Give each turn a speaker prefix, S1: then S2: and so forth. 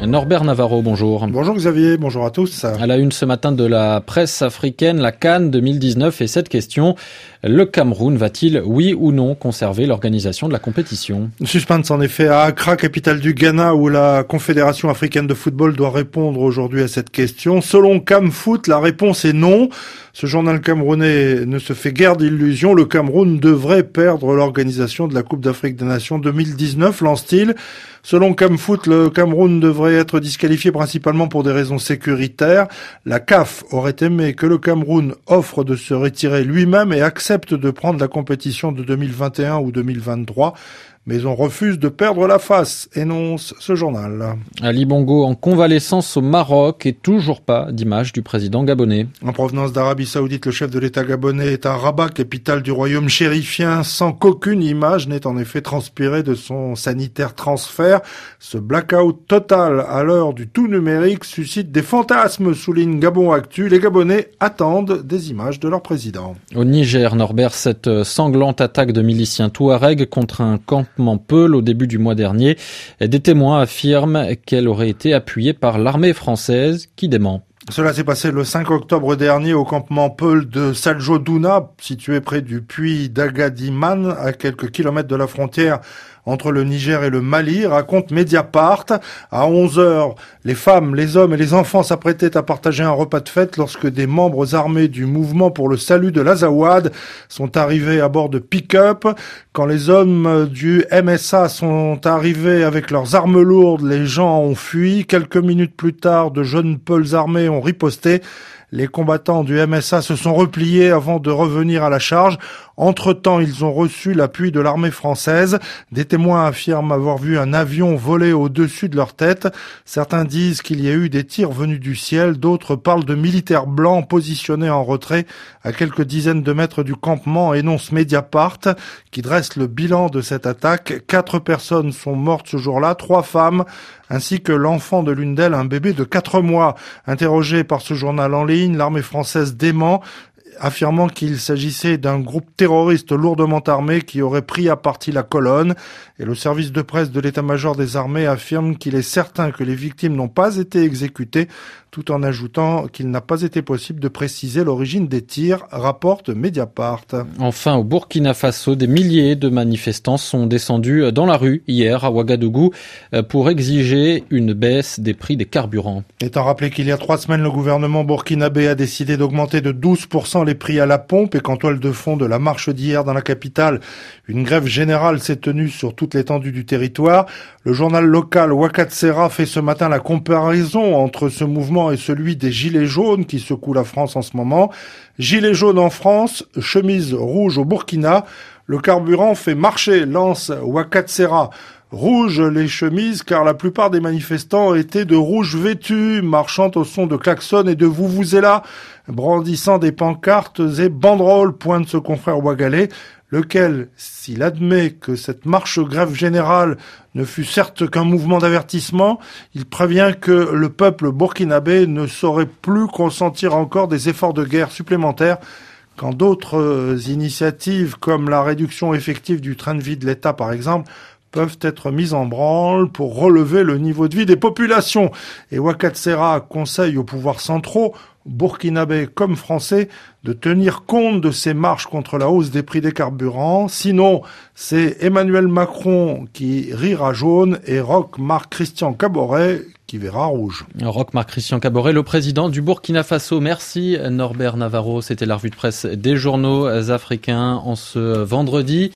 S1: Norbert Navarro, bonjour.
S2: Bonjour Xavier, bonjour à tous.
S1: À la une ce matin de la presse africaine, la CAN 2019 et cette question. Le Cameroun va-t-il, oui ou non, conserver l'organisation de la compétition ?
S2: Suspense en effet à Accra, capitale du Ghana, où la Confédération africaine de football doit répondre aujourd'hui à cette question. Selon CamFoot, la réponse est non. Ce journal camerounais ne se fait guère d'illusions. Le Cameroun devrait perdre l'organisation de la Coupe d'Afrique des Nations 2019, lance-t-il. Selon CamFoot, le Cameroun devrait être disqualifié principalement pour des raisons sécuritaires. La CAF aurait aimé que le Cameroun offre de se retirer lui-même et accepte de prendre la compétition de 2021 ou 2023. Mais on refuse de perdre la face, énonce ce journal.
S1: Ali Bongo en convalescence au Maroc et toujours pas d'image du président gabonais.
S2: En provenance d'Arabie Saoudite, le chef de l'État gabonais est à Rabat, capitale du royaume chérifien, sans qu'aucune image n'ait en effet transpiré de son sanitaire transfert. Ce blackout total à l'heure du tout numérique suscite des fantasmes, souligne Gabon Actu. Les Gabonais attendent des images de leur président.
S1: Au Niger, Norbert, cette sanglante attaque de miliciens touaregs contre un campement Peul au début du mois dernier. Des témoins affirment qu'elle aurait été appuyée par l'armée française qui dément.
S2: Cela s'est passé le 5 octobre dernier au campement Peul de Sadjo-Douna, situé près du puits d'Agadiman, à quelques kilomètres de la frontière entre le Niger et le Mali, raconte Mediapart. À 11h, les femmes, les hommes et les enfants s'apprêtaient à partager un repas de fête lorsque des membres armés du mouvement pour le salut de l'Azawad sont arrivés à bord de pick-up. Quand les hommes du MSA sont arrivés avec leurs armes lourdes, les gens ont fui. Quelques minutes plus tard, de jeunes Peuls armés ont riposté. Les combattants du MSA se sont repliés avant de revenir à la charge. Entre-temps, ils ont reçu l'appui de l'armée française. Des témoins affirment avoir vu un avion voler au-dessus de leur tête. Certains disent qu'il y a eu des tirs venus du ciel. D'autres parlent de militaires blancs positionnés en retrait à quelques dizaines de mètres du campement, énonce Mediapart, qui dresse le bilan de cette attaque. 4 personnes sont mortes ce jour-là, 3 femmes, ainsi que l'enfant de l'une d'elles, un bébé de 4 mois. Interrogé par ce journal en ligne, l'armée française dément, affirmant qu'il s'agissait d'un groupe terroriste lourdement armé qui aurait pris à partie la colonne. Et le service de presse de l'état-major des armées affirme qu'il est certain que les victimes n'ont pas été exécutées, tout en ajoutant qu'il n'a pas été possible de préciser l'origine des tirs, rapporte Mediapart.
S1: Enfin, au Burkina Faso, des milliers de manifestants sont descendus dans la rue hier à Ouagadougou pour exiger une baisse des prix des carburants.
S2: Étant rappelé qu'il y a 3 semaines, le gouvernement burkinabé a décidé d'augmenter de 12% les prix à la pompe et qu'en toile de fond de la marche d'hier dans la capitale, une grève générale s'est tenue sur toute l'étendue du territoire. Le journal local Wakatsera fait ce matin la comparaison entre ce mouvement et celui des Gilets jaunes qui secouent la France en ce moment. Gilets jaunes en France, chemise rouge au Burkina. Le carburant fait marcher, lance Wakatsera. Rouge les chemises car la plupart des manifestants étaient de rouge vêtus, marchant au son de klaxons et de vuvuzela, brandissant des pancartes et banderoles, pointe ce confrère ouagalais, lequel, s'il admet que cette marche grève générale ne fut certes qu'un mouvement d'avertissement, il prévient que le peuple burkinabé ne saurait plus consentir encore des efforts de guerre supplémentaires quand d'autres initiatives comme la réduction effective du train de vie de l'État par exemple peuvent être mises en branle pour relever le niveau de vie des populations. Et Wakatsera conseille aux pouvoirs centraux, burkinabés comme français, de tenir compte de ces marches contre la hausse des prix des carburants. Sinon, c'est Emmanuel Macron qui rira jaune et Roch Marc Christian Kaboré qui verra rouge.
S1: Roch Marc Christian Kaboré, le président du Burkina Faso. Merci Norbert Navarro. C'était la revue de presse des journaux africains en ce vendredi.